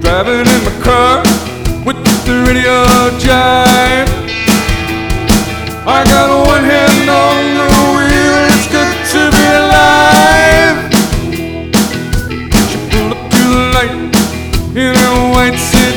driving in my car with the radio jive. I got one hand on the wheel, it's good to be alive. She pulled up to the light in a white city.